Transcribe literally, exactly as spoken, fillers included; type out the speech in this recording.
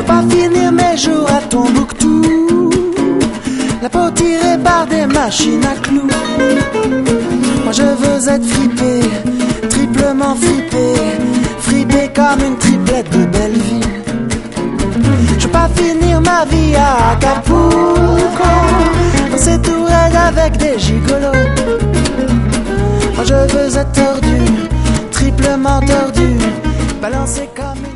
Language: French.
veux pas finir mes jours à Tombouctou, la peau tirée par des machines à clous. Moi je veux être fripé, triplement fripé, fripé comme une triplette de Belleville. Je veux pas finir ma vie à Acapulco, danser tout raide avec des gigolos. Moi je veux être tordu, triplement tordu, balancé comme une